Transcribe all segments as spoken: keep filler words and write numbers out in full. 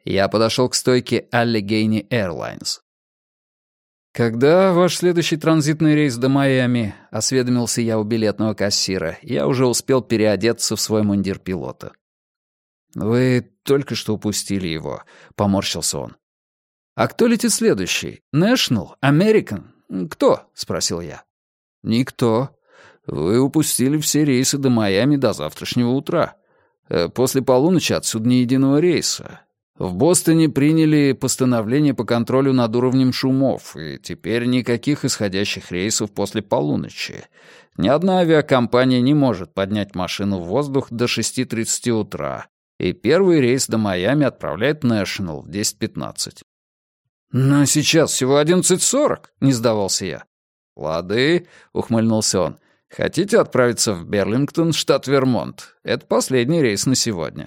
Я подошел к стойке Allegheny Airlines. «Когда ваш следующий транзитный рейс до Майами?» — осведомился я у билетного кассира. Я уже успел переодеться в свой мундир пилота. «Вы только что упустили его», — поморщился он. «А кто летит следующий? National? American? Кто?» — спросил я. «Никто. Вы упустили все рейсы до Майами до завтрашнего утра. После полуночи отсюда ни единого рейса. В Бостоне приняли постановление по контролю над уровнем шумов, и теперь никаких исходящих рейсов после полуночи. Ни одна авиакомпания не может поднять машину в воздух до шести тридцати утра, и первый рейс до Майами отправляет National в десять пятнадцать. «Но сейчас всего одиннадцать сорок», — не сдавался я. «Лады», — ухмыльнулся он. «Хотите отправиться в Берлингтон, штат Вермонт? Это последний рейс на сегодня».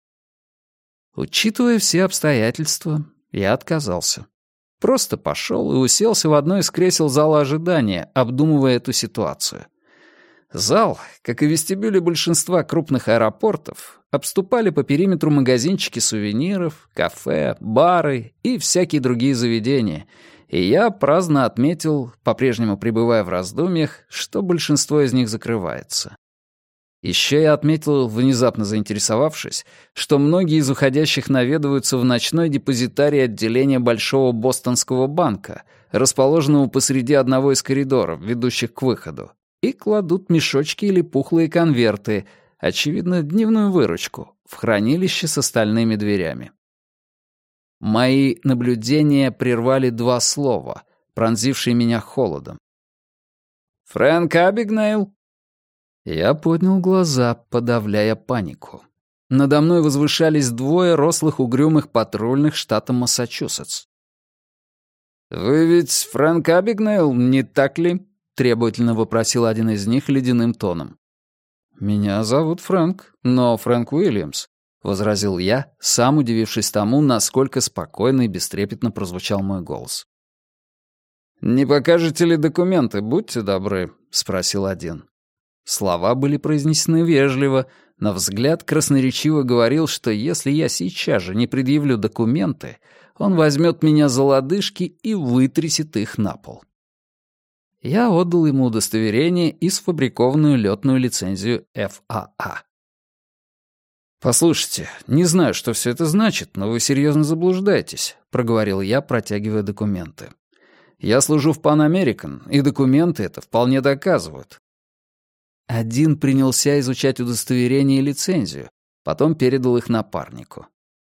Учитывая все обстоятельства, я отказался. Просто пошел и уселся в одно из кресел зала ожидания, обдумывая эту ситуацию. Зал, как и вестибюли большинства крупных аэропортов, обступали по периметру магазинчики сувениров, кафе, бары и всякие другие заведения, и я праздно отметил, по-прежнему пребывая в раздумьях, что большинство из них закрывается. Еще я отметил, внезапно заинтересовавшись, что многие из уходящих наведываются в ночной депозитарий отделения Большого Бостонского банка, расположенного посреди одного из коридоров, ведущих к выходу, и кладут мешочки или пухлые конверты, очевидно, дневную выручку, в хранилище с остальными дверями. Мои наблюдения прервали два слова, пронзившие меня холодом. «Фрэнк Абигнейл?» Я поднял глаза, подавляя панику. Надо мной возвышались двое рослых угрюмых патрульных штата Массачусетс. «Вы ведь Фрэнк Абигнейл, не так ли?» — требовательно вопросил один из них ледяным тоном. «Меня зовут Фрэнк, но Фрэнк Уильямс», — возразил я, сам удивившись тому, насколько спокойно и бестрепетно прозвучал мой голос. «Не покажете ли документы, будьте добры?» — спросил один. Слова были произнесены вежливо, но взгляд красноречиво говорил, что если я сейчас же не предъявлю документы, он возьмет меня за лодыжки и вытрясет их на пол. Я отдал ему удостоверение и сфабрикованную летную лицензию эф а а. «Послушайте, не знаю, что все это значит, но вы серьезно заблуждаетесь», — проговорил я, протягивая документы. «Я служу в Pan American, и документы это вполне доказывают». Один принялся изучать удостоверение и лицензию, потом передал их напарнику.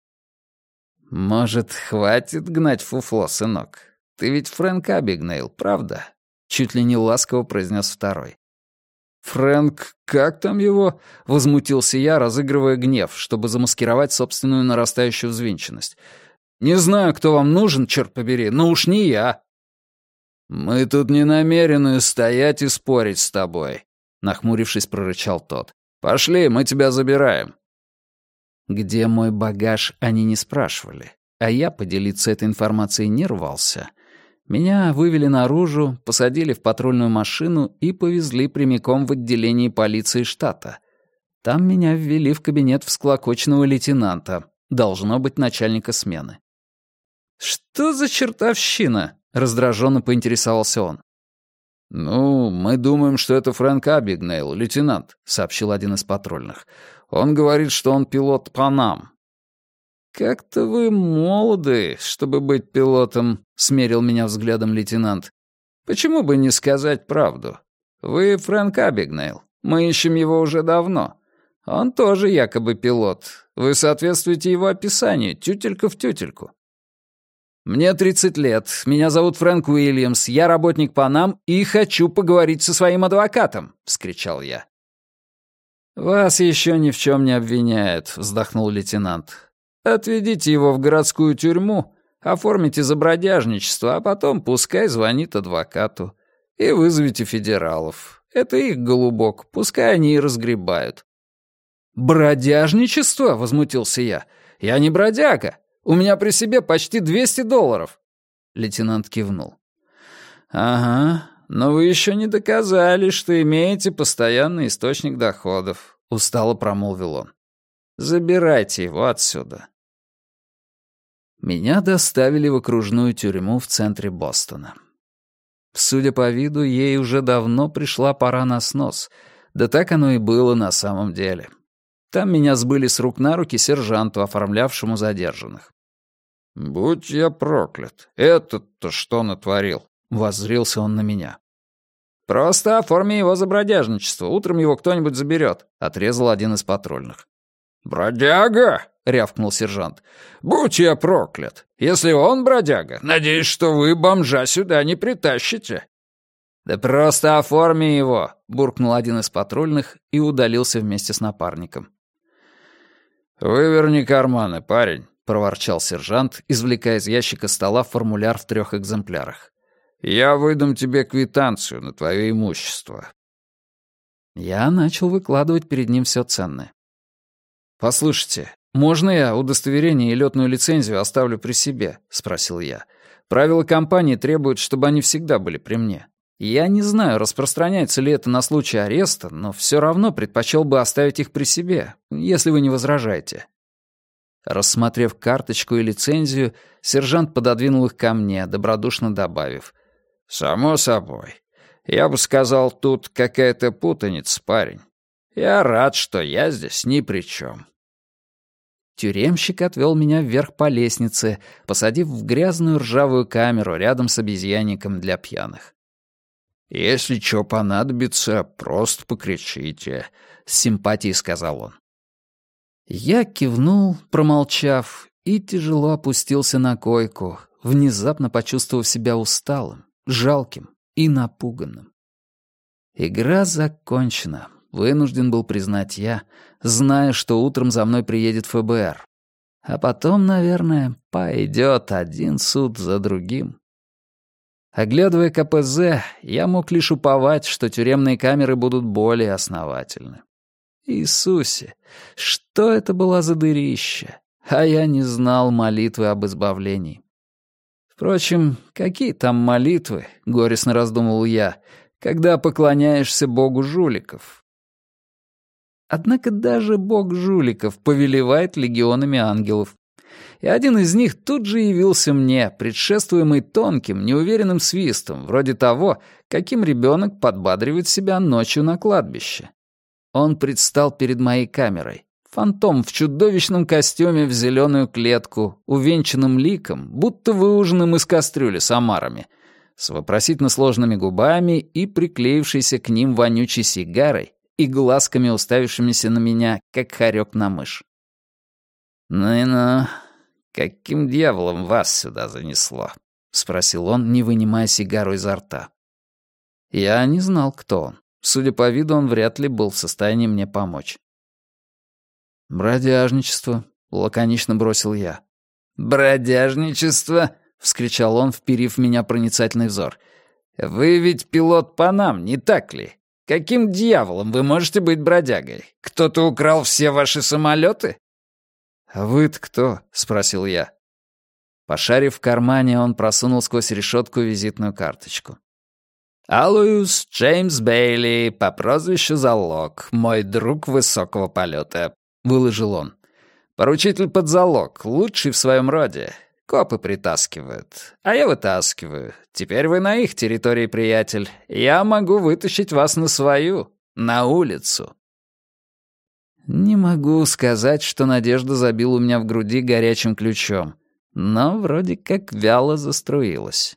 «Может, хватит гнать фуфло, сынок? Ты ведь Фрэнк Абигнейл, правда?» — чуть ли не ласково произнес второй. «Фрэнк, как там его?» — возмутился я, разыгрывая гнев, чтобы замаскировать собственную нарастающую взвинченность. «Не знаю, кто вам нужен, черт побери, но уж не я». «Мы тут не намерены стоять и спорить с тобой», — нахмурившись, прорычал тот. «Пошли, мы тебя забираем». Где мой багаж, они не спрашивали, а я поделиться этой информацией не рвался. Меня вывели наружу, посадили в патрульную машину и повезли прямиком в отделение полиции штата. Там меня ввели в кабинет всклокоченного лейтенанта, должно быть, начальника смены. «Что за чертовщина?» — раздраженно поинтересовался он. «Ну, мы думаем, что это Фрэнк Абигнейл, лейтенант», — сообщил один из патрульных. «Он говорит, что он пилот Панам». «Как-то вы молоды, чтобы быть пилотом», — смерил меня взглядом лейтенант. «Почему бы не сказать правду? Вы Фрэнк Абигнейл. Мы ищем его уже давно. Он тоже якобы пилот. Вы соответствуете его описанию, тютелька в тютельку». «Мне тридцать лет, меня зовут Фрэнк Уильямс, я работник Панам и хочу поговорить со своим адвокатом», — вскричал я. «Вас еще ни в чем не обвиняют», — вздохнул лейтенант. «Отведите его в городскую тюрьму, оформите за бродяжничество, а потом пускай звонит адвокату. И вызовите федералов. Это их голубок, пускай они и разгребают». «Бродяжничество?» — возмутился я. «Я не бродяга. У меня при себе почти двести долларов». Лейтенант кивнул. «Ага, но вы еще не доказали, что имеете постоянный источник доходов», — устало промолвил он. «Забирайте его отсюда». Меня доставили в окружную тюрьму в центре Бостона. Судя по виду, ей уже давно пришла пора на снос, да так оно и было на самом деле. Там меня сбыли с рук на руки сержанту, оформлявшему задержанных. «Будь я проклят, этот-то что натворил?» — воззрился он на меня. «Просто оформи его за бродяжничество, утром его кто-нибудь заберет», — отрезал один из патрульных. «Бродяга?» — рявкнул сержант. «Будь я проклят! Если он бродяга, надеюсь, что вы бомжа сюда не притащите». «Да просто оформи его!» — буркнул один из патрульных и удалился вместе с напарником. «Выверни карманы, парень», — проворчал сержант, извлекая из ящика стола формуляр в трех экземплярах. «Я выдам тебе квитанцию на твое имущество». Я начал выкладывать перед ним все ценное. «Послушайте, можно я удостоверение и летную лицензию оставлю при себе?» — спросил я. «Правила компании требуют, чтобы они всегда были при мне. Я не знаю, распространяется ли это на случай ареста, но все равно предпочел бы оставить их при себе, если вы не возражаете». Рассмотрев карточку и лицензию, сержант пододвинул их ко мне, добродушно добавив: «Само собой. Я бы сказал, тут какая-то путаница, парень. Я рад, что я здесь ни при чем». Тюремщик отвел меня вверх по лестнице, посадив в грязную ржавую камеру рядом с обезьянником для пьяных. «Если чё понадобится, просто покричите», — с симпатией сказал он. Я кивнул, промолчав, и тяжело опустился на койку, внезапно почувствовав себя усталым, жалким и напуганным. Игра закончена, вынужден был признать я, зная, что утром за мной приедет эф бэ эр. А потом, наверное, пойдет один суд за другим. Оглядывая ка пэ зэ, я мог лишь уповать, что тюремные камеры будут более основательны. Иисусе, что это была за дырища? А я не знал молитвы об избавлении. Впрочем, какие там молитвы, горестно раздумывал я, когда поклоняешься богу жуликов? Однако даже бог жуликов повелевает легионами ангелов. И один из них тут же явился мне, предшествуемый тонким, неуверенным свистом, вроде того, каким ребенок подбадривает себя ночью на кладбище. Он предстал перед моей камерой. Фантом в чудовищном костюме в зеленую клетку, увенчанным ликом, будто выуженным из кастрюли с омарами, с вопросительно сложными губами и приклеившейся к ним вонючей сигарой и глазками, уставившимися на меня, как хорек на мышь. «Ну и ну, каким дьяволом вас сюда занесло?» — спросил он, не вынимая сигару изо рта. Я не знал, кто он. Судя по виду, он вряд ли был в состоянии мне помочь. «Бродяжничество», — лаконично бросил я. «Бродяжничество?» — вскричал он, вперив в меня проницательный взор. «Вы ведь пилот Панам, не так ли? Каким дьяволом вы можете быть бродягой? Кто-то украл все ваши самолеты?» «А вы-то кто?» — спросил я. Пошарив в кармане, он просунул сквозь решетку визитную карточку. «Алоюс Джеймс Бейли по прозвищу Залог, мой друг высокого полета», — выложил он. «Поручитель под залог, лучший в своем роде. Копы притаскивают, а я вытаскиваю. Теперь вы на их территории, приятель. Я могу вытащить вас на свою, на улицу». Не могу сказать, что надежда забила у меня в груди горячим ключом, но вроде как вяло заструилась.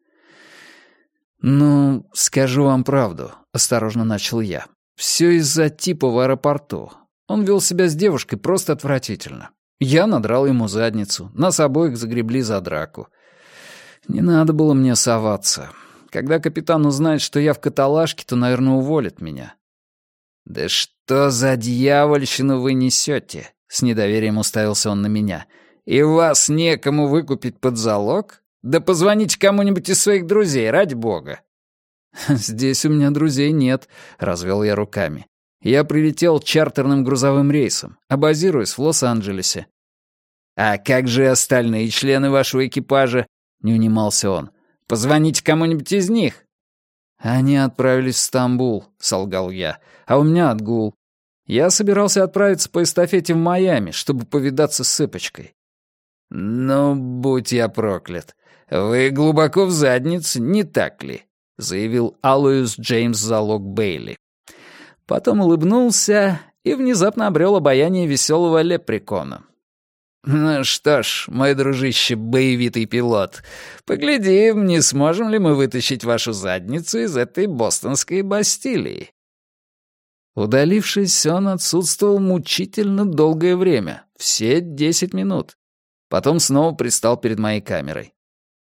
«Ну, скажу вам правду», — осторожно начал я. «Все из-за типа в аэропорту. Он вел себя с девушкой просто отвратительно. Я надрал ему задницу, нас обоих загребли за драку. Не надо было мне соваться. Когда капитан узнает, что я в каталажке, то, наверное, уволит меня». «Да что за дьявольщину вы несете?» — с недоверием уставился он на меня. «И вас некому выкупить под залог? Да позвоните кому-нибудь из своих друзей, ради бога». «Здесь у меня друзей нет», — развел я руками. «Я прилетел чартерным грузовым рейсом, а базируюсь в Лос-Анджелесе». «А как же остальные члены вашего экипажа?» — не унимался он. «Позвоните кому-нибудь из них». «Они отправились в Стамбул», — солгал я, — «а у меня отгул. Я собирался отправиться по эстафете в Майами, чтобы повидаться с Цыпочкой». «Ну, будь я проклят. Вы глубоко в заднице, не так ли?» — заявил Алоис Джеймс Залог Бейли. Потом улыбнулся и внезапно обрел обаяние веселого лепрекона. «Ну что ж, мой дружище, боевитый пилот, поглядим, не сможем ли мы вытащить вашу задницу из этой бостонской Бастилии». Удалившись, он отсутствовал мучительно долгое время, все десять минут. Потом снова предстал перед моей камерой.